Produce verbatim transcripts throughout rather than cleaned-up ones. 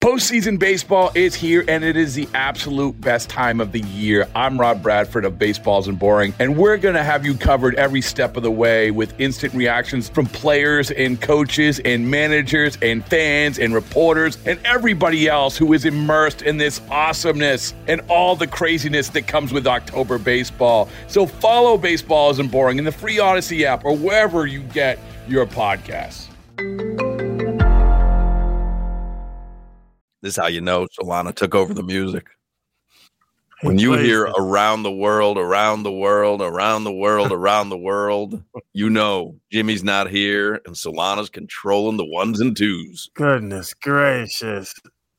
Postseason baseball is here, and it is the absolute best time of the year. I'm Rob Bradford of Baseball Isn't Boring, and we're going to have you covered every step of the way with instant reactions from players and coaches and managers and fans and reporters and everybody else who is immersed in this awesomeness and all the craziness that comes with October baseball. So follow Baseball Isn't Boring in the free Odyssey app or wherever you get your podcasts. This is how you know Solana took over the music. When you hear around the world, around the world, around the world, around the world, you know Jimmy's not here and Solana's controlling the ones and twos. Goodness gracious.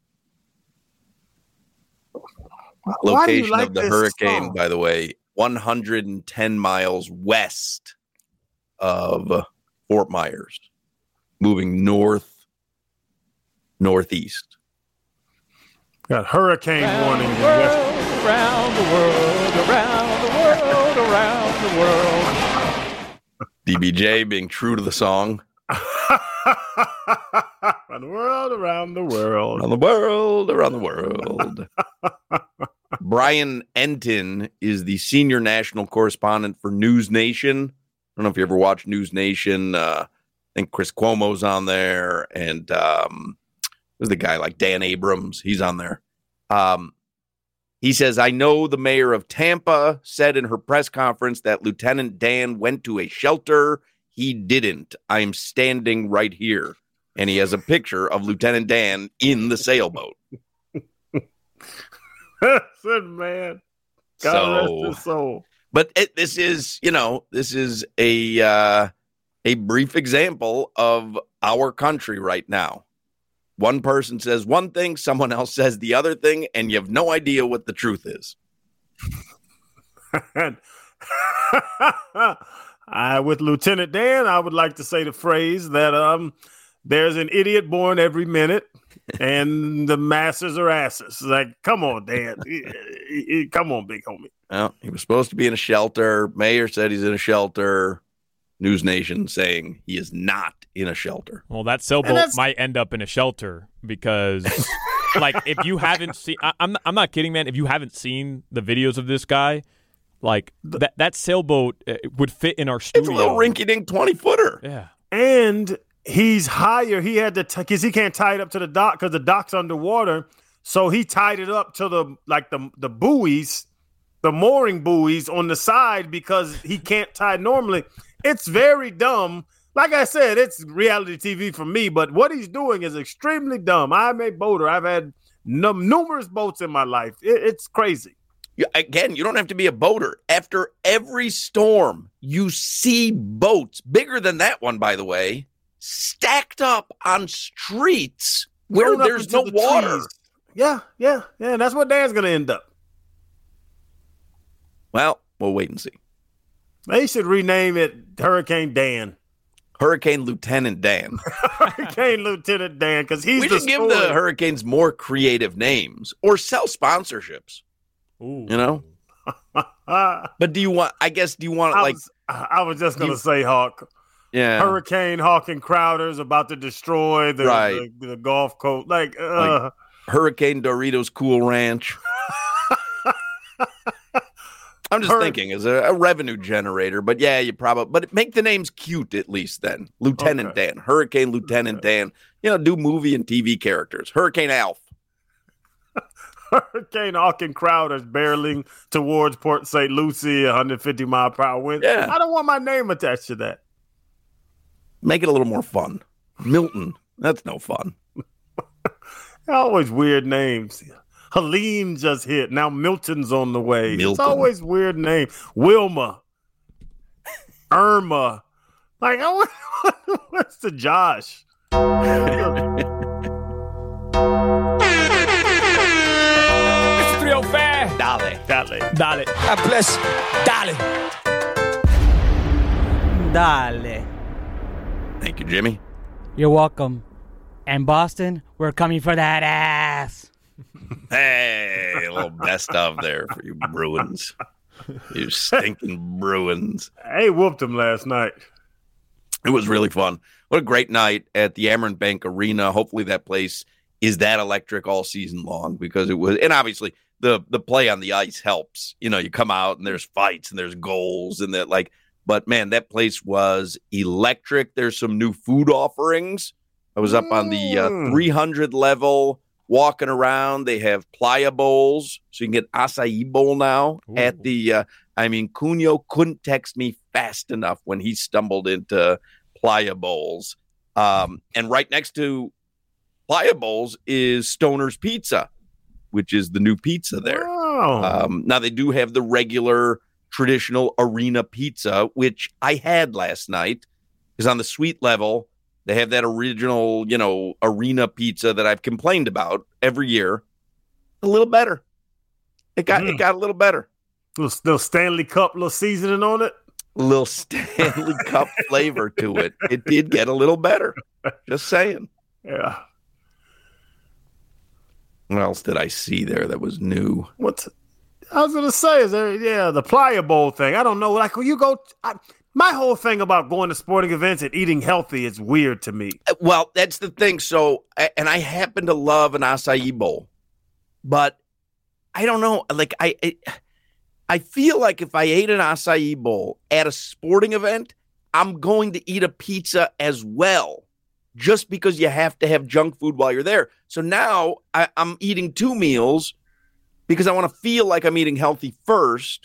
Location like of the this hurricane, song? by the way, one hundred ten miles west of Fort Myers, moving north, northeast. Got hurricane Around warning. the in world, West- around the world, around the world, around the world. D B J being true to the song. Around the world, around the world. Around the world, around the world. Brian Enton is the senior national correspondent for News Nation. I don't know if you ever watched News Nation. Uh, I think Chris Cuomo's on there, and um, there's the guy like Dan Abrams. He's on there. Um, he says, I know the mayor of Tampa said in her press conference that Lieutenant Dan went to a shelter. He didn't. I'm standing right here. And he has a picture of Lieutenant Dan in the sailboat. Good man. God So- rest his soul. But it, this is, you know, this is a uh, a brief example of our country right now. One person says one thing, someone else says the other thing, and you have no idea what the truth is. I, with Lieutenant Dan, I would like to say the phrase that um, there's an idiot born every minute, and the masses are asses. Like, come on, Dan. Come on, big homie. Well, he was supposed to be in a shelter. Mayor said he's in a shelter. News Nation saying he is not in a shelter. Well, that sailboat that's- might end up in a shelter because, like, if you haven't seen, I, I'm I'm not kidding, man. If you haven't seen the videos of this guy, like that that sailboat uh, would fit in our studio. It's a little rinky-dink twenty-footer. Yeah. And he's higher. He had to, because he can't tie it up to the dock because the dock's underwater. So he tied it up to the, like the, the buoys, the mooring buoys on the side because he can't tie normally. It's very dumb. Like I said, it's reality T V for me, but what he's doing is extremely dumb. I'm a boater. I've had num- numerous boats in my life. It- it's crazy. You- Again, you don't have to be a boater. After every storm, you see boats, bigger than that one, by the way, stacked up on streets where Thrown up there's into no the water. trees. Yeah, yeah, yeah. That's what Dan's going to end up. Well, we'll wait and see. They should rename it Hurricane Dan. Hurricane Lieutenant Dan. Hurricane Lieutenant Dan, because he's We the should give story. the hurricanes more creative names or sell sponsorships, Ooh. you know? Ah, But do you want, I guess, do you want I like, was, I was just going to you- say, Hawk. yeah, Hurricane Hawk and Crowder's about to destroy the, Right. the, the golf course. Like, uh, Like- Hurricane Doritos Cool Ranch. I'm just Hur- thinking as a, a revenue generator, but yeah, you probably, but make the names cute at least then. Lieutenant Okay. Dan, Hurricane Lieutenant Dan, you know, do movie and T V characters. Hurricane Alf. Hurricane Hawk and Crowder's barreling towards Port Saint Lucie, one hundred fifty mile per hour wind. Yeah. I don't want my name attached to that. Make it a little more fun. Milton. That's no fun. They're always weird names. Helene just hit. Now Milton's on the way. It's Milton. always weird name. Wilma. Irma. Like, I want, what's the Josh? It's three oh five. Dale. Dale. Dale. God bless. Dale. Dale. Thank you, Jimmy. You're welcome. And Boston, we're coming for that ass. Hey, a little best of there for you Bruins. You stinking Bruins. Hey, whooped him last night. It was really fun. What a great night at the Amerant Bank Arena. Hopefully that place is that electric all season long because it was, and obviously the the play on the ice helps. You know, you come out and there's fights and there's goals and that like, but man, that place was electric. There's some new food offerings. I was up on the uh, three hundred level walking around. They have playa bowls, so you can get acai bowl now. Ooh. At the, uh, I mean, Cunio couldn't text me fast enough when he stumbled into playa bowls. Um, and right next to playa bowls is Stoner's Pizza, which is the new pizza there. Oh. Um, now they do have the regular traditional arena pizza, which I had last night, because on the suite level, they have that original, you know, arena pizza that I've complained about every year. A little better. It got mm. it got a little better. Little, little Stanley Cup, little seasoning on it. A little Stanley Cup flavor to it. It did get a little better. Just saying. Yeah. What else did I see there that was new? What I was gonna say is there, yeah, the playa bowl thing. I don't know. Like when you go. I, My whole thing about going to sporting events and eating healthy is weird to me. Well, that's the thing. So, and I happen to love an acai bowl, but I don't know. Like I, I feel like if I ate an acai bowl at a sporting event, I'm going to eat a pizza as well, just because you have to have junk food while you're there. So now I, I'm eating two meals because I want to feel like I'm eating healthy first.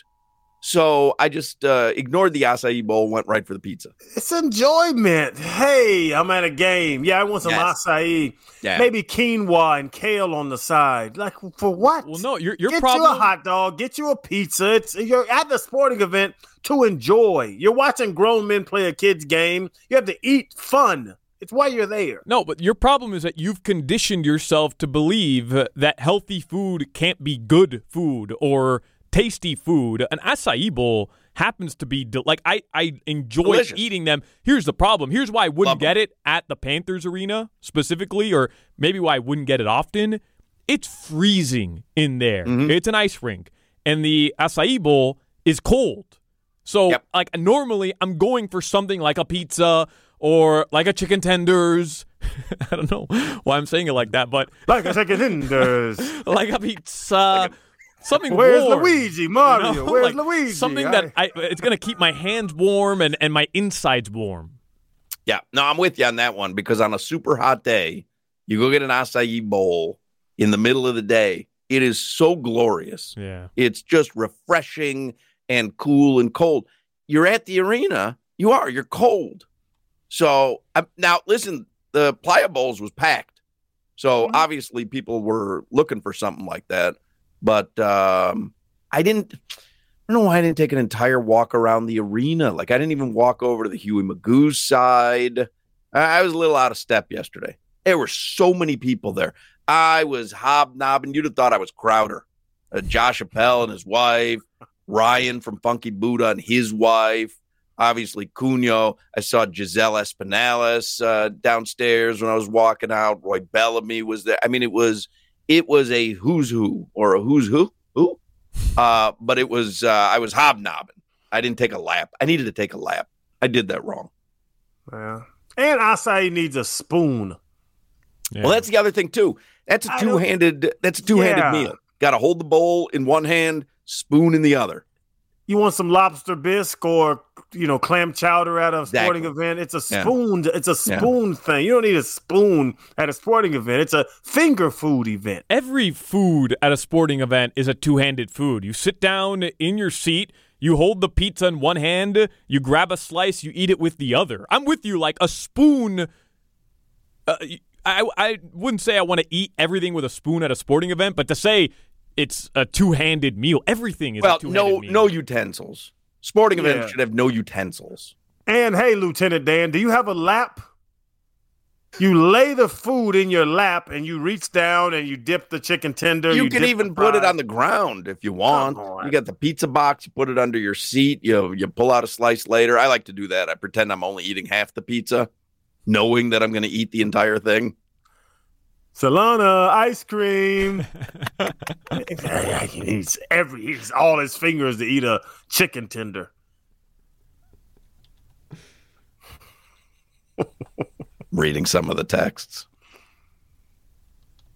So I just uh, ignored the acai bowl, went right for the pizza. It's enjoyment. Hey, I'm at a game. Yeah, I want some yes. acai. Yeah. Maybe quinoa and kale on the side. Like, for what? Well, no, your, your get problem... you a hot dog. Get you a pizza. It's, you're at the sporting event to enjoy. You're watching grown men play a kid's game. You have to eat fun. It's why you're there. No, but your problem is that you've conditioned yourself to believe that healthy food can't be good food or tasty food. An acai bowl happens to be del- like I, I enjoy Delicious. eating them. Here's the problem. Here's why I wouldn't Love get them. it at the Panthers arena specifically, or maybe why I wouldn't get it often. It's freezing in there. Mm-hmm. It's an ice rink, and the acai bowl is cold. So, yep. like normally, I'm going for something like a pizza or like a chicken tenders. I don't know why I'm saying it like that, but like a chicken tenders, like a pizza. Like a- Something Where's warm, Luigi, Mario? You know? Where's like Luigi? Something that I, it's going to keep my hands warm and, and my insides warm. Yeah, no, I'm with you on that one because on a super hot day, you go get an acai bowl in the middle of the day. It is so glorious. Yeah, it's just refreshing and cool and cold. You're at the arena. You are. You're cold. So um, now, listen, the playa bowls was packed. So mm-hmm. obviously people were looking for something like that. But um, I didn't, I don't know why I didn't take an entire walk around the arena. Like, I didn't even walk over to the Huey Magoo's side. I, I was a little out of step yesterday. There were so many people there. I was hobnobbing. You'd have thought I was Crowder. Uh, Josh Appel and his wife. Ryan from Funky Buddha and his wife. Obviously, Cunio. I saw Giselle Espinales uh, downstairs when I was walking out. Roy Bellamy was there. I mean, it was... It was a who's who or a who's who, who, uh, but it was, uh, I was hobnobbing. I didn't take a lap. I needed to take a lap. I did that wrong. Yeah. And acai needs a spoon. Yeah. Well, that's the other thing too. That's a two-handed, that's a two-handed yeah. meal. Got to hold the bowl in one hand, spoon in the other. You want some lobster bisque or, you know, clam chowder at a sporting exactly. event. It's a spoon. Yeah. It's a spoon yeah. thing. You don't need a spoon at a sporting event. It's a finger food event. Every food at a sporting event is a two-handed food. You sit down in your seat. You hold the pizza in one hand. You grab a slice. You eat it with the other. I'm with you. Like a spoon. Uh, I, I wouldn't say I want to eat everything with a spoon at a sporting event, but to say it's a two-handed meal. Everything is well, a two-handed no, meal. no utensils. Sporting yeah. events should have no utensils. And hey, Lieutenant Dan, do you have a lap? You lay the food in your lap and you reach down and you dip the chicken tender. You, you can even put it on the ground if you want. You got the pizza box. You put it under your seat. You you pull out a slice later. I like to do that. I pretend I'm only eating half the pizza, knowing that I'm going to eat the entire thing. Solana ice cream. he's every he's all his fingers to eat a chicken tender. Reading some of the texts.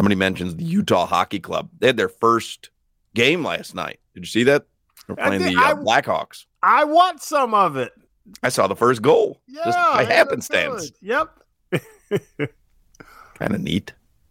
Somebody mentions the Utah Hockey Club. They had their first game last night. Did you see that? They're playing did, the uh, I, Blackhawks. I watched some of it. I saw the first goal. Yeah, just by happenstance. Yep. Kind of neat.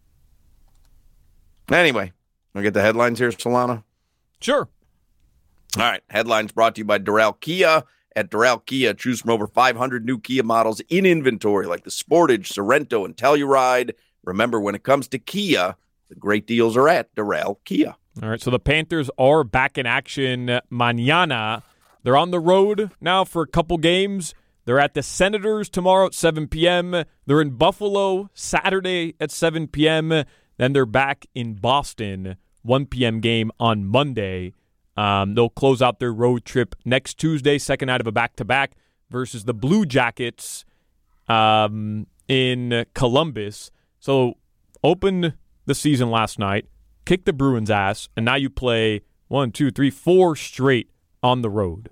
Anyway, we'll get the headlines here, Solana. Sure. All right. Headlines brought to you by Doral Kia. At Doral Kia, choose from over five hundred new Kia models in inventory, like the Sportage, Sorento, and Telluride. Remember, when it comes to Kia, the great deals are at Doral Kia. All right, so the Panthers are back in action mañana. They're on the road now for a couple games. They're at the Senators tomorrow at seven p.m. They're in Buffalo Saturday at seven p.m. Then they're back in Boston, one p.m. game on Monday. Um, they'll close out their road trip next Tuesday, second night of a back-to-back, versus the Blue Jackets um, in Columbus. So open the season last night, kick the Bruins' ass, and now you play one, two, three, four straight on the road.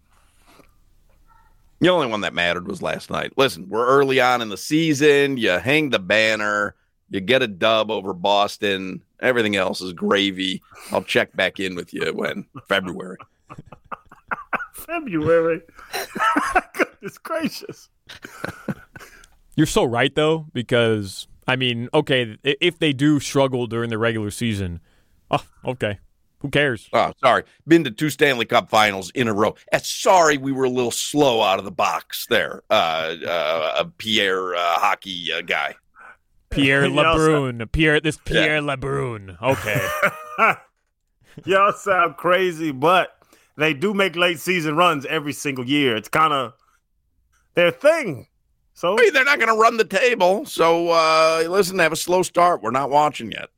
The only one that mattered was last night. Listen, we're early on in the season. You hang the banner. You get a dub over Boston. Everything else is gravy. I'll check back in with you when? February. February? Goodness gracious. You're so right, though, because, I mean, okay, if they do struggle during the regular season, oh, okay. Who cares? Oh, sorry. Been to two Stanley Cup finals in a row. Uh, sorry we were a little slow out of the box there, uh, uh, a Pierre uh, hockey uh, guy. Pierre LeBrun. Pierre, this Pierre yeah. LeBrun. Okay. Y'all sound crazy, but they do make late season runs every single year. It's kind of their thing. So hey, they're not going to run the table. So uh, listen, they have a slow start. We're not watching yet.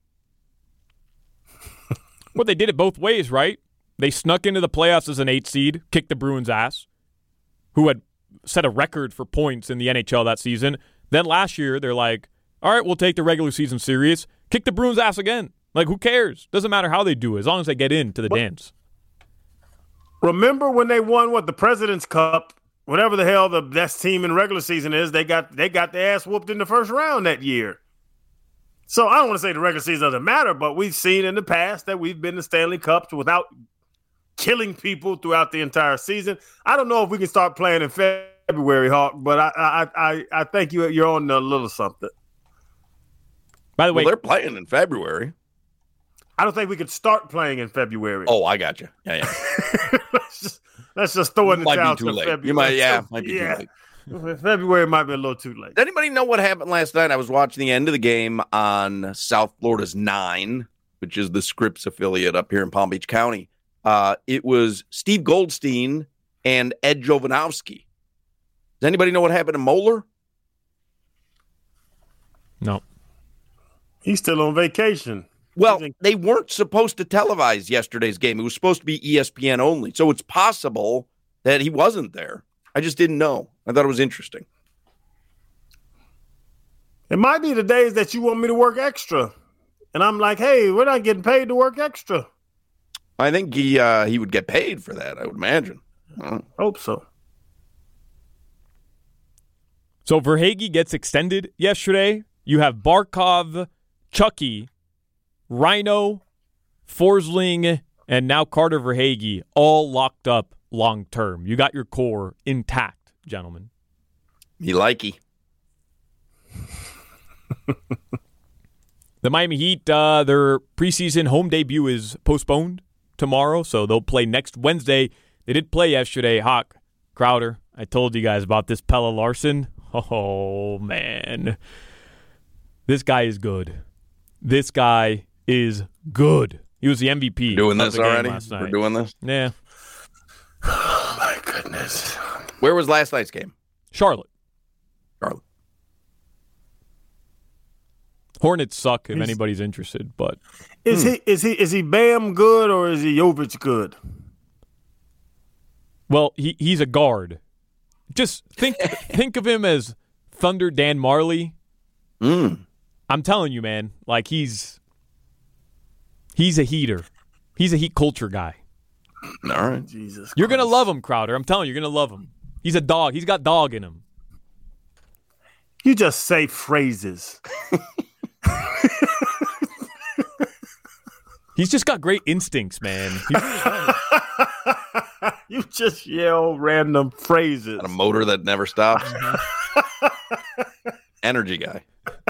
Well, they did it both ways, right? They snuck into the playoffs as an eight seed, kicked the Bruins' ass, who had set a record for points in the N H L that season. Then last year, they're like, all right, we'll take the regular season serious. Kick the Bruins' ass again. Like, who cares? Doesn't matter how they do it, as long as they get into the but, dance. Remember when they won, what, the President's Cup, whatever the hell the best team in regular season is, they got they got their ass whooped in the first round that year. So I don't want to say the regular season doesn't matter, but we've seen in the past that we've been to Stanley Cups without killing people throughout the entire season. I don't know if we can start playing in February, Hawk, but I I I, I think you, you're on a little something. By the way, well, they're playing in February. I don't think we could start playing in February. Oh, I got you. Yeah, yeah. let's, just, let's just throw it in the might towel be too to late. February. You might, yeah, might be yeah. too late. February might be a little too late. Does anybody know what happened last night? I was watching the end of the game on South Florida's Nine, which is the Scripps affiliate up here in Palm Beach County. Uh, it was Steve Goldstein and Ed Jovanovski. Does anybody know what happened to Moeller? No. He's still on vacation. Well, they weren't supposed to televise yesterday's game. It was supposed to be E S P N only. So it's possible that he wasn't there. I just didn't know. I thought it was interesting. It might be the days that you want me to work extra. And I'm like, hey, we're not getting paid to work extra. I think he uh, he would get paid for that, I would imagine. I hope so. So Verhaeghe gets extended yesterday. You have Barkov, Chucky, Rhino, Forsling, and now Carter Verhaeghe all locked up long term. You got your core intact, gentlemen. Me likey. The Miami Heat, uh, their preseason home debut is postponed tomorrow, so they'll play next Wednesday. They did play yesterday. Hawk, Crowder, I told you guys about this Pelle Larsson. Oh, man. This guy is good. This guy is good. He was the M V P. We're doing this already? Last night. We're doing this? Yeah. Oh, my goodness. Where was last night's game? Charlotte. Charlotte. Hornets suck if He's, anybody's interested, but is hmm. he is he is he Bam good or is he Jovic good? Well, he he's a guard. Just think think of him as Thunder Dan Marley. Mm. I'm telling you, man, like he's he's a heater. He's a heat culture guy. All right. Jesus. You're Christ. gonna love him, Crowder. I'm telling you, you're gonna love him. He's a dog. He's got dog in him. You just say phrases. He's just got great instincts, man. He's really right. You just yell random phrases. Got a motor that never stops. Energy guy.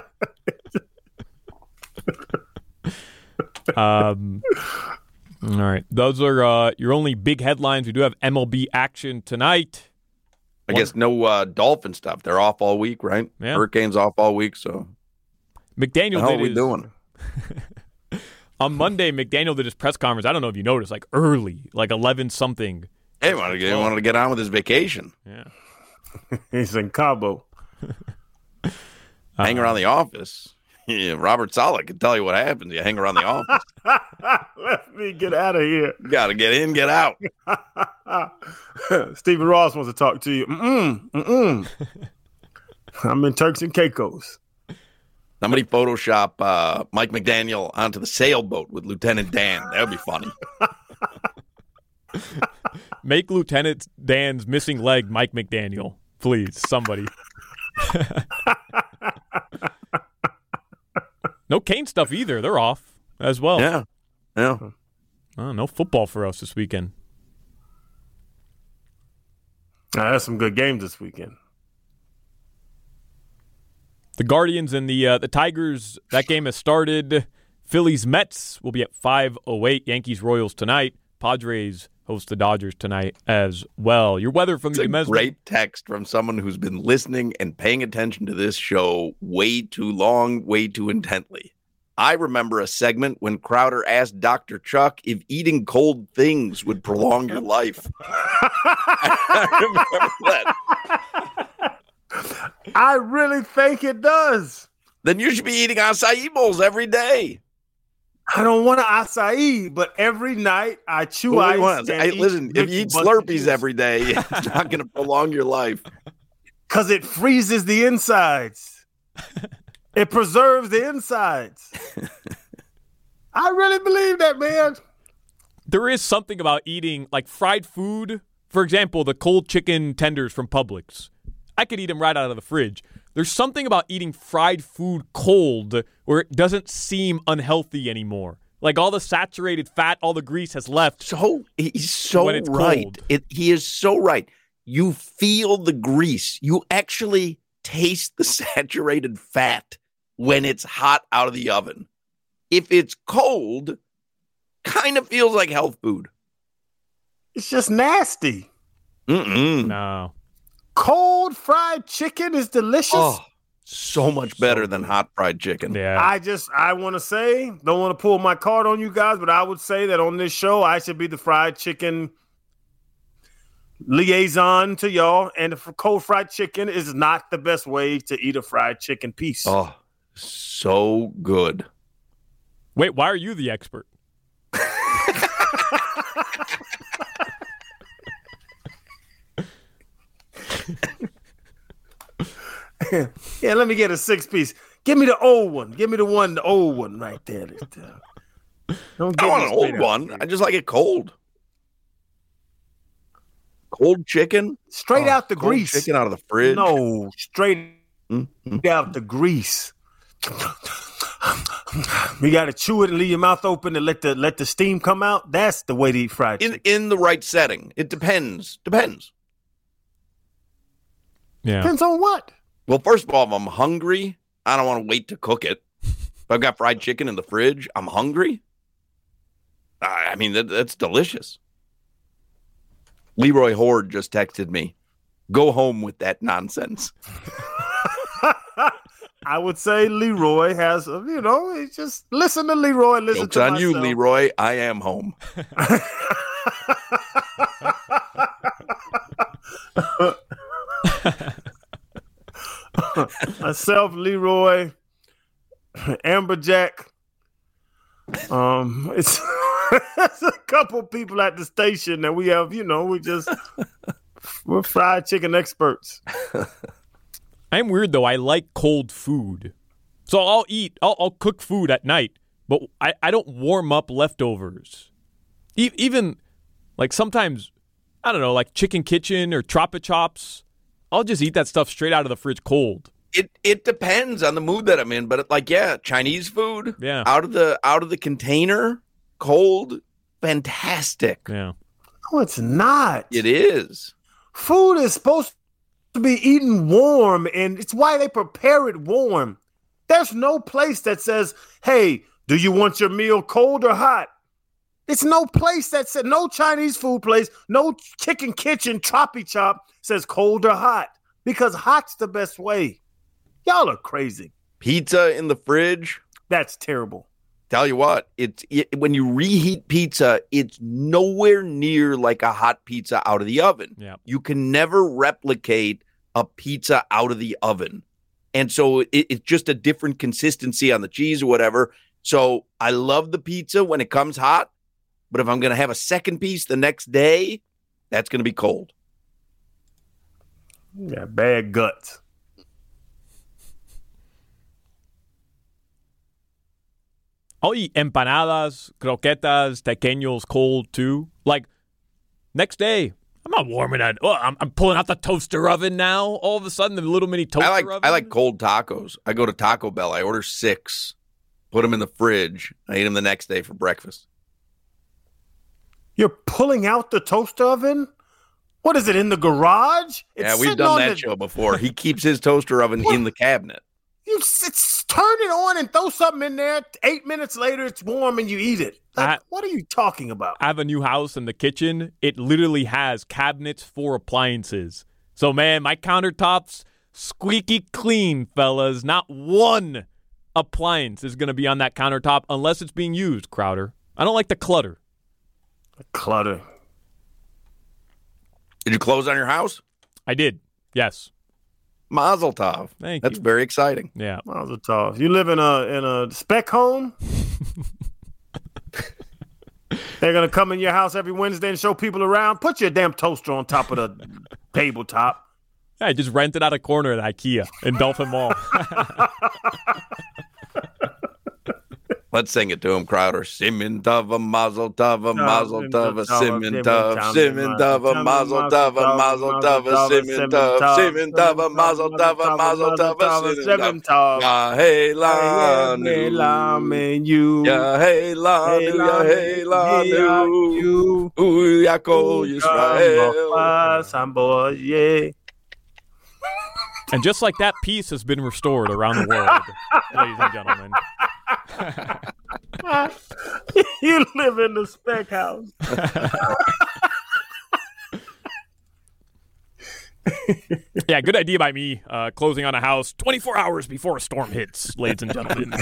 um. All right. Those are uh, your only big headlines. We do have M L B action tonight. I guess no uh, Dolphin stuff. They're off all week, right? Yeah. Hurricanes off all week, so McDaniel how did are we his, doing? On Monday, McDaniel did his press conference. I don't know if you noticed, like early, like eleven something. Hey, he wanted, to get, he wanted to get on with his vacation. Yeah. He's in Cabo. Hang around the office. Yeah, Robert Saleh can tell you what happens. You hang around the office. Let me get out of here. You got to get in, get out. Stephen Ross wants to talk to you. Mm-mm, mm-mm. I'm in Turks and Caicos. Somebody Photoshop uh, Mike McDaniel onto the sailboat with Lieutenant Dan. That would be funny. Make Lieutenant Dan's missing leg Mike McDaniel, please, somebody. No Kane stuff either. They're off as well. Yeah, yeah. Oh, no football for us this weekend. Now, there's some good games this weekend. The Guardians and the uh, the Tigers, that game has started. Phillies Mets will be at five oh eight. Yankees Royals tonight. Padres host the Dodgers tonight as well. Your weather from It's the a Mesmer. great text from someone who's been listening and paying attention to this show way too long, way too intently. I remember a segment when Crowder asked Doctor Chuck if eating cold things would prolong your life. I remember that. I really think it does. Then you should be eating acai bowls every day. I don't want an acai, but every night I chew Well, ice. what do you want? and Hey, eat listen, if you eat bunch of Slurpees juice. every day, it's not going to prolong your life. Because it freezes the insides. It preserves the insides. I really believe that, man. There is something about eating like fried food. For example, the cold chicken tenders from Publix. I could eat them right out of the fridge. There's something about eating fried food cold where it doesn't seem unhealthy anymore. Like all the saturated fat, all the grease has left. So he's so When it's right. cold. It, he is so right. You feel the grease. You actually taste the saturated fat when it's hot out of the oven. If it's cold, kind of feels like health food. It's just nasty. Mm-mm. No. Cold fried chicken is delicious. Oh, so much better than hot fried chicken. Yeah. I just, I want to say, don't want to pull my card on you guys, but I would say that on this show, I should be the fried chicken liaison to y'all. And the cold fried chicken is not the best way to eat a fried chicken piece. Oh, so good. Wait, why are you the expert? Yeah, let me get a six piece. Give me the old one. Give me the one, the old one right there. Don't I give want me an old straight one. out. I just like it cold. Cold chicken. Straight Oh, out the cold grease. Chicken out of the fridge. No, straight Mm-hmm. out the grease. You got to chew it and leave your mouth open and let the let the steam come out. That's the way to eat fried In chicken. in the right setting. It depends. Depends. Yeah. Depends on what. Well, first of all, if I'm hungry, I don't want to wait to cook it. If I've got fried chicken in the fridge, I'm hungry. I I mean, that, that's delicious. Leroy Horde just texted me. Go home with that nonsense. I would say Leroy has, a, you know, it's just listen to Leroy. Listen Joke's to on you, myself. Leroy. I am home. Myself, Leroy, Amberjack. Um, it's, it's a couple people at the station that we have. You know, we just we're fried chicken experts. I'm weird though. I like cold food, so I'll eat. I'll, I'll cook food at night, but I, I don't warm up leftovers. E- even like sometimes, I don't know, like Chicken Kitchen or Tropa Chops. I'll just eat that stuff straight out of the fridge cold. It it depends on the mood that I'm in, but like yeah, Chinese food, Yeah. out of the out of the container, cold, fantastic. Yeah. No, it's not. It is. Food is supposed to be eaten warm, and it's why they prepare it warm. There's no place that says, hey, do you want your meal cold or hot? It's no place that said, no Chinese food place, no chicken kitchen, choppy chop says cold or hot, because hot's the best way. Y'all are crazy. Pizza in the fridge. That's terrible. Tell you what, it's it, when you reheat pizza, it's nowhere near like a hot pizza out of the oven. Yeah. You can never replicate a pizza out of the oven. And so it, it's just a different consistency on the cheese or whatever. So I love the pizza when it comes hot, but if I'm going to have a second piece the next day, that's going to be cold. You got bad guts. I'll eat empanadas, croquetas, tequeños cold too. Like next day, I'm not warming it. Oh, I'm, I'm pulling out the toaster oven now. All of a sudden, the little mini toaster I like oven. I like cold tacos. I go to Taco Bell. I order six, put them in the fridge. I eat them the next day for breakfast. You're pulling out the toaster oven? What is it, in the garage? It's yeah, we've sitting done on that the- show before. He keeps his toaster oven in the cabinet. You s- turn it on and throw something in there. Eight minutes later, it's warm and you eat it. Like, I- what are you talking about? I have a new house, and the kitchen, it literally has cabinets for appliances. So, man, my countertops, squeaky clean, fellas. Not one appliance is going to be on that countertop unless it's being used, Crowder. I don't like the clutter. Clutter. Did you close on your house? I did, yes. Mazel tov. Thank That's you. very exciting. Yeah. Mazel tov. You live in a in a spec home? They're going to come in your house every Wednesday and show people around? Put your damn toaster on top of the tabletop. I just rented out a corner at IKEA in Dolphin Mall. Let's sing it to him, Crowder. Simin tava, mazel tava, mazel tava, simin tava, simin tava, mazel tava, mazel tava, simin tava, simin tava, mazel tava, mazel tava, simin tava. Ya hey la nu, you. ya hey la nu, ya hey la nu. Ooh, Yaakov Yisrael. Yeah. And just like that, peace has been restored around the world, ladies and gentlemen. You live in the spec house. Yeah, good idea by me. Uh, closing on a house twenty-four hours before a storm hits, ladies and gentlemen.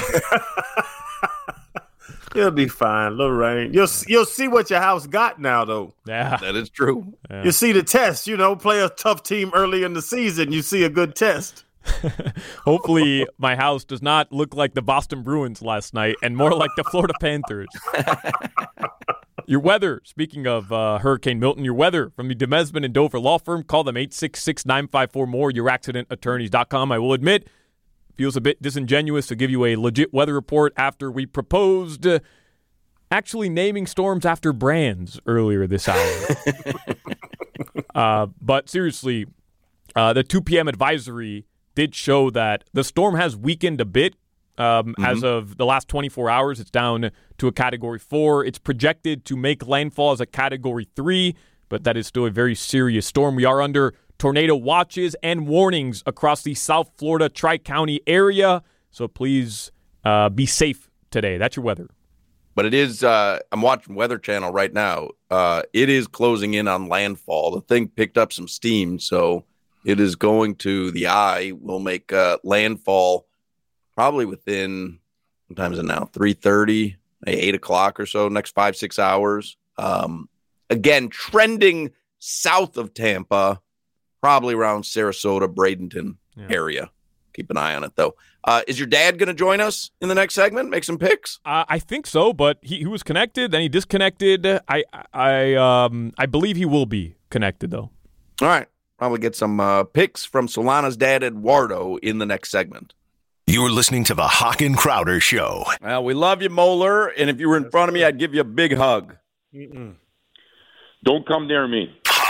You'll be fine. Little rain. You'll you'll see what your house got now, though. Yeah, That is true. yeah. You see the test. You know, play a tough team early in the season. You see a good test. Hopefully, my house does not look like the Boston Bruins last night and more like the Florida Panthers. Your weather, speaking of uh, Hurricane Milton, your weather from the Demesman and Dover Law Firm. Call them eight six six, nine five four, more, your accident attorneys dot com. I will admit, feels a bit disingenuous to give you a legit weather report after we proposed uh, actually naming storms after brands earlier this hour. uh, but seriously, uh, the two p.m. advisory did show that the storm has weakened a bit. Um, mm-hmm. As of the last twenty-four hours, it's down to a Category four. It's projected to make landfall as a Category three, but that is still a very serious storm. We are under tornado watches and warnings across the South Florida Tri-County area, so please uh, be safe today. That's your weather. But it is, uh, I'm watching Weather Channel right now. Uh, it is closing in on landfall. The thing picked up some steam, so it is going to the eye. Will make uh, landfall probably within, what time is it now, three thirty, eight o'clock or so, next five, six hours. Um, again, trending south of Tampa, probably around Sarasota, Bradenton Yeah. area. Keep an eye on it, though. Uh, is your dad going to join us in the next segment? Make some picks? Uh, I think so, but he, he was connected, then he disconnected. I I um I believe he will be connected, though. All right. Probably get some uh, picks from Solana's dad, Eduardo, in the next segment. You're listening to the Hawk and Crowder Show. Well, we love you, Moeller, and if you were in front of me, I'd give you a big hug. Mm-mm. Don't come near me.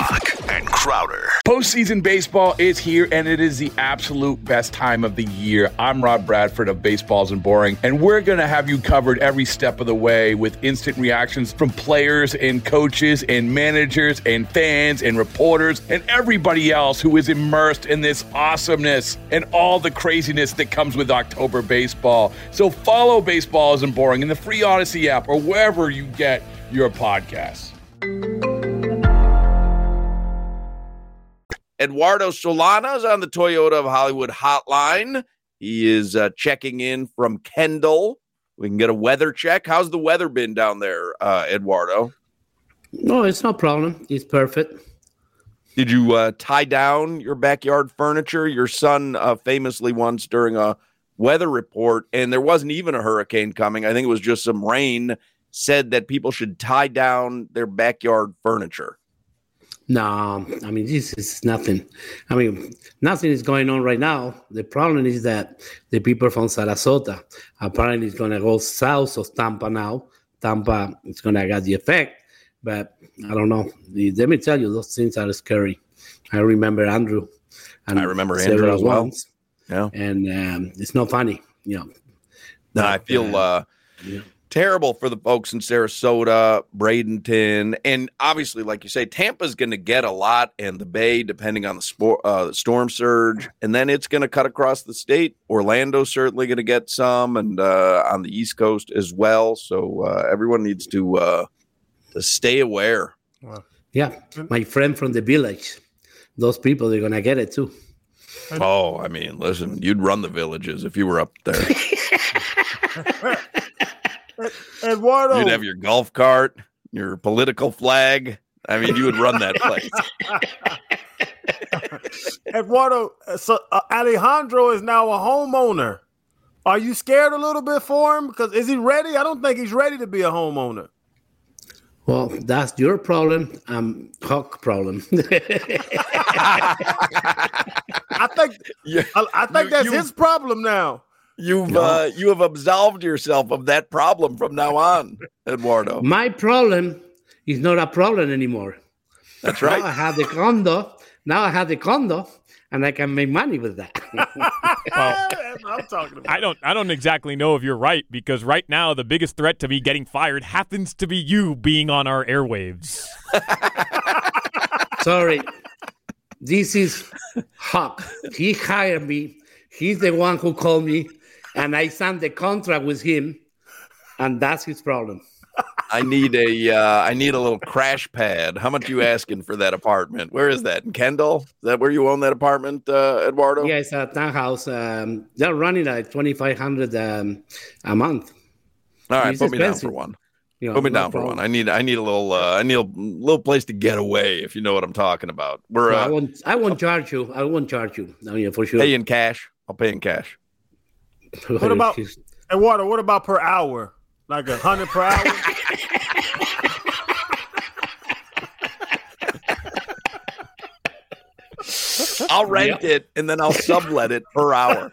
Hawk and Crowder. Postseason baseball is here, and it is the absolute best time of the year. I'm Rob Bradford of Baseballs and Boring, and we're going to have you covered every step of the way with instant reactions from players and coaches and managers and fans and reporters and everybody else who is immersed in this awesomeness and all the craziness that comes with October baseball. So follow Baseballs and Boring in the free Odyssey app or wherever you get your podcasts. Eduardo Solana is on the Toyota of Hollywood hotline. He is uh, checking in from Kendall. We can get a weather check. How's the weather been down there, uh, Eduardo? No, it's no problem. It's perfect. Did you uh, tie down your backyard furniture? Your son uh, famously once during a weather report, and there wasn't even a hurricane coming, I think it was just some rain, said that people should tie down their backyard furniture. No, I mean, this is nothing. I mean, nothing is going on right now. The problem is that the people from Sarasota apparently is going to go south of Tampa now. Tampa is going to get the effect, but I don't know. Let me tell you, those things are scary. I remember Andrew. And I remember Andrew as well. Ones, yeah. And um, it's not funny, you know. No, I feel uh, yeah. terrible for the folks in Sarasota, Bradenton, and obviously, like you say, Tampa's going to get a lot, and the Bay, depending on the sport, uh, the storm surge, and then it's going to cut across the state. Orlando's certainly going to get some, and uh, on the East Coast as well. So uh, everyone needs to uh, to stay aware. Wow. Yeah, my friend from the village, those people, they're going to get it too. Oh, I mean, listen, you'd run the villages if you were up there. Eduardo. You'd have your golf cart, your political flag. I mean, you would run that place. Eduardo, so uh, Alejandro is now a homeowner. Are you scared a little bit for him? Because is he ready? I don't think he's ready to be a homeowner. Well, that's your problem. Um, Hawk problem. I think. Yeah. I, I think You- that's you- his problem now. You've No. uh, you have absolved yourself of that problem from now on, Eduardo. My problem is not a problem anymore. That's Now I right. have the condo. Now I have the condo, and I can make money with that. That's what I'm talking about. I don't I don't exactly know if you're right, because right now the biggest threat to me getting fired happens to be you being on our airwaves. Sorry. This is Hawk. He hired me. He's the one who called me, and I signed the contract with him, and that's his problem. I need a uh, I need a little crash pad. How much you asking for that apartment? Where is that? In Kendall? Is that where you own that apartment, uh, Eduardo? Yeah, it's a townhouse. Um, they're running at twenty-five hundred um, a month. All right, It's put me down expensive. for one. You know, Put me no down for problem. one. I need I need a little uh, I need a little place to get away, if you know what I'm talking about. We're No, I uh, won't. I won't charge you. I won't charge you. I mean, for sure. pay in cash. I'll pay in cash. What about Eduardo? What about per hour? Like a hundred per hour? I'll rent it and then I'll sublet it per hour.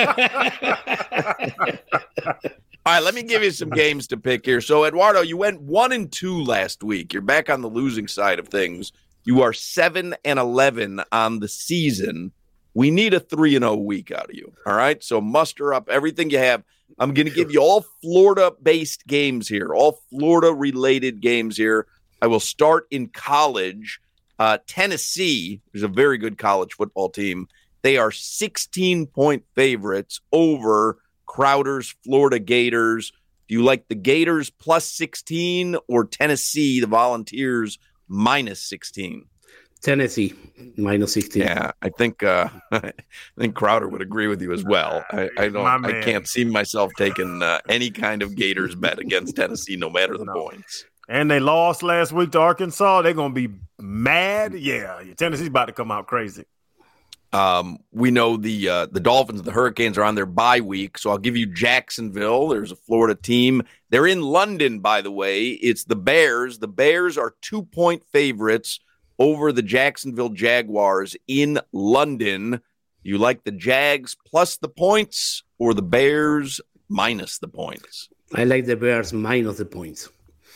All right, let me give you some games to pick here. So, Eduardo, you went one and two last week. You're back on the losing side of things. You are seven and eleven on the season. We need a three and zero week out of you. All right, so muster up everything you have. I'm going to give you all Florida-based games here, all Florida-related games here. I will start in college. Uh, Tennessee is a very good college football team. They are sixteen-point favorites over Crowder's Florida Gators. Do you like the Gators plus sixteen or Tennessee, the Volunteers, minus sixteen? Tennessee minus sixteen. Yeah, I think uh, I think Crowder would agree with you as well. I, I don't. My I man. can't see myself taking uh, any kind of Gators bet against Tennessee, no matter the No. points. And they lost last week to Arkansas. They're gonna be mad. Yeah, Tennessee's about to come out crazy. Um, we know the uh, the Dolphins and the Hurricanes are on their bye week, so I'll give you Jacksonville. There's a Florida team. They're in London, by the way. It's the Bears. The Bears are two-point favorites over the Jacksonville Jaguars in London. You like the Jags plus the points or the Bears minus the points? I like the Bears minus the points.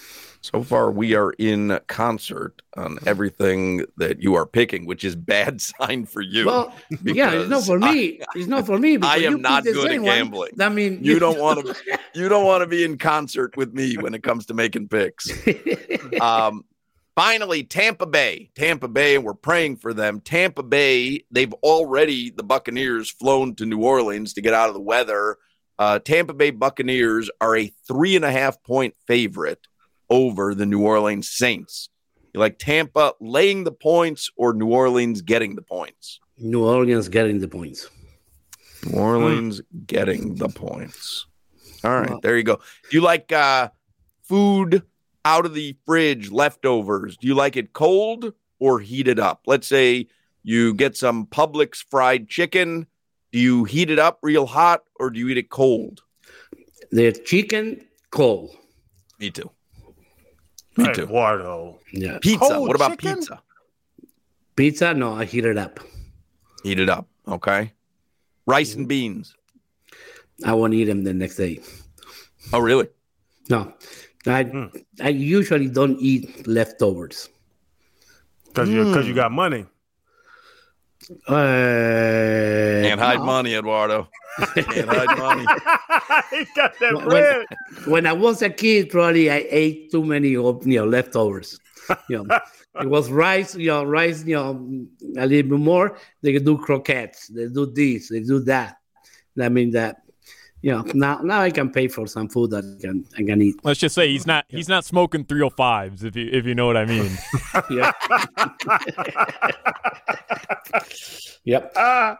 So far, we are in concert on everything that you are picking, which is bad sign for you. Well, yeah, it's not for me. I, it's not for me. I You am not picked the good at same one. gambling. I mean, You don't want to. You don't want to be in concert with me when it comes to making picks. Um, finally, Tampa Bay. Tampa Bay, and we're praying for them. Tampa Bay, they've already, the Buccaneers, flown to New Orleans to get out of the weather. Uh, Tampa Bay Buccaneers are a three and a half point favorite over the New Orleans Saints. You like Tampa laying the points or New Orleans getting the points? New Orleans getting the points. New Orleans mm. getting the points. All right, there you go. Do you like uh, food out of the fridge, leftovers? Do you like it cold or heated up? Let's say you get some Publix fried chicken. Do you heat it up real hot or do you eat it cold? The chicken cold. Me too. Me too. Eduardo. Yeah. Pizza. Cold what about chicken? pizza? Pizza? No, I heat it up. Heat it up. Okay. Rice and beans. I won't eat them the next day. Oh, really? No. I mm. I usually don't eat leftovers. Because mm. you, 'cause you got money. Uh, Can't hide no. money, Eduardo. Can't hide money. He got that when, bread. When I was a kid, probably I ate too many, you know, leftovers. You know, it was rice, you know, rice, you know, a little bit more. They could do croquettes. They do this. They do that. I mean that. You know, now now I can pay for some food that I can I can eat. Let's just say he's not he's not smoking three oh fives if you if you know what I mean. Yeah. Yep. Ah.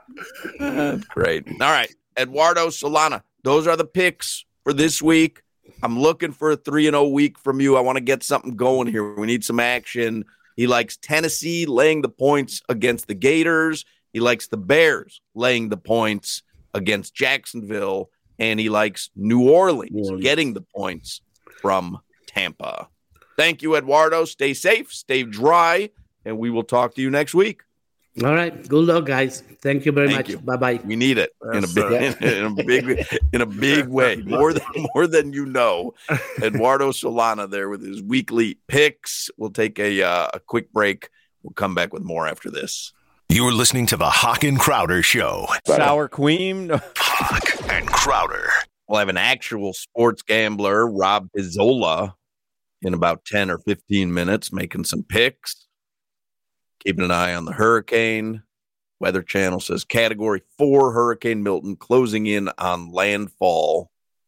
Great. All right. Eduardo Solana. Those are the picks for this week. I'm looking for a three and oh week from you. I want to get something going here. We need some action. He likes Tennessee laying the points against the Gators. He likes the Bears laying the points against Jacksonville. And he likes New Orleans, New Orleans getting the points from Tampa. Thank you, Eduardo. Stay safe, stay dry, and we will talk to you next week. All right. Good luck, guys. Thank you very Thank much. You. Bye-bye. We need it in a big, in, in a big, in a big way, more than more than you know. Eduardo Solana there with his weekly picks. We'll take a uh, a quick break. We'll come back with more after this. You're listening to the Hawk and Crowder Show. Sour Queen. Hawk and Crowder. We'll have an actual sports gambler, Rob Pizzola, in about ten or fifteen minutes, making some picks. Keeping an eye on the hurricane. Weather Channel says Category four Hurricane Milton closing in on landfall.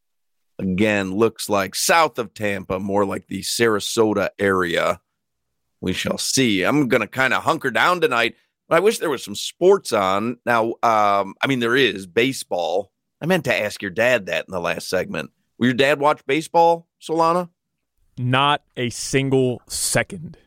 Again, looks like south of Tampa, more like the Sarasota area. We shall see. I'm going to kind of hunker down tonight. I wish there was some sports on. Now, um, I mean, there is baseball. I meant to ask your dad that in the last segment. Will your dad watch baseball, Solana? Not a single second.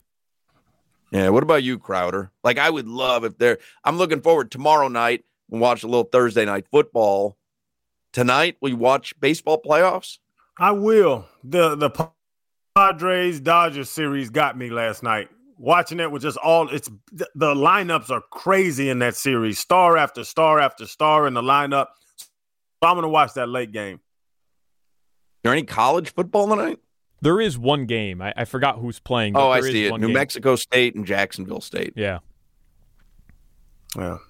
Yeah, what about you, Crowder? Like, I would love if there – I'm looking forward tomorrow night and watch a little Thursday night football. Tonight, will you watch baseball playoffs? I will. The the Padres-Dodgers series got me last night. Watching it was just all it's the, the lineups are crazy in that series, star after star after star in the lineup. So I'm going to watch that late game. Is there any college football tonight? There is one game. I, I forgot who's playing. Oh, I see it. New game. Mexico State and Jacksonville State. Yeah. Yeah.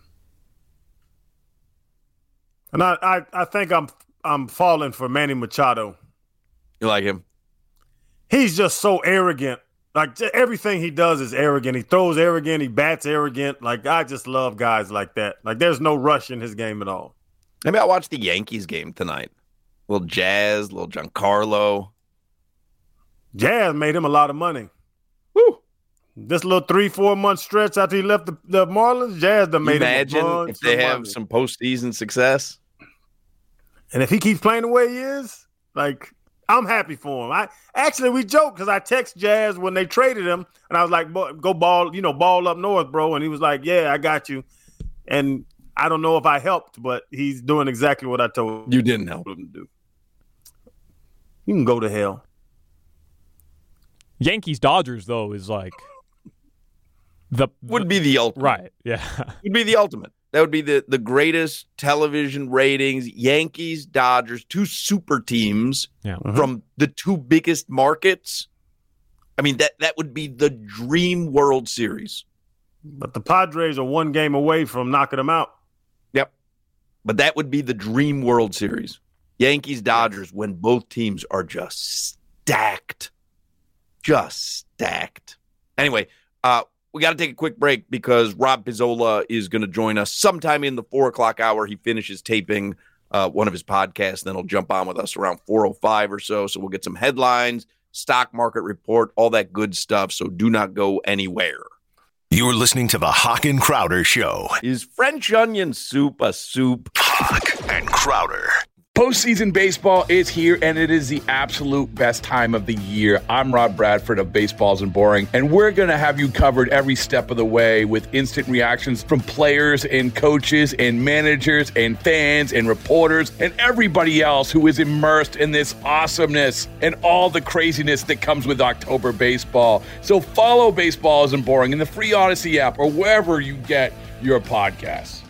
And I, I, I think I'm I'm falling for Manny Machado. You like him? He's just so arrogant. Like, everything he does is arrogant. He throws arrogant. He bats arrogant. Like, I just love guys like that. Like, there's no rush in his game at all. Maybe I'll watch the Yankees game tonight. A little Jazz, a little Giancarlo. Jazz made him a lot of money. Woo! This little three, four-month stretch after he left the, the Marlins, Jazz done made Imagine him a bunch if they of have money. some postseason success. And if he keeps playing the way he is, like, I'm happy for him. I actually we joked because I text Jazz when they traded him, and I was like, "Go ball, you know, ball up north, bro." And he was like, "Yeah, I got you." And I don't know if I helped, but he's doing exactly what I told you didn't help him to do. You can go to hell. Yankees Dodgers though is like the would be the ultimate, right? Yeah, would be the ultimate. That would be the the greatest television ratings. Yankees, Dodgers, two super teams yeah. from the two biggest markets. I mean, that, that would be the dream World Series. But the Padres are one game away from knocking them out. Yep. But that would be the dream World Series. Yankees, Dodgers, when both teams are just stacked. Just stacked. Anyway, uh, we got to take a quick break because Rob Pizzola is going to join us sometime in the four o'clock hour. He finishes taping uh, one of his podcasts, then he'll jump on with us around four oh five or so. So we'll get some headlines, stock market report, all that good stuff. So do not go anywhere. You're listening to the Hawk and Crowder Show. Is French onion soup a soup? Hawk and Crowder. Postseason baseball is here, and it is the absolute best time of the year. I'm Rob Bradford of Baseballs and Boring, and we're going to have you covered every step of the way with instant reactions from players and coaches and managers and fans and reporters and everybody else who is immersed in this awesomeness and all the craziness that comes with October baseball. So follow Baseballs and Boring in the free Odyssey app or wherever you get your podcasts.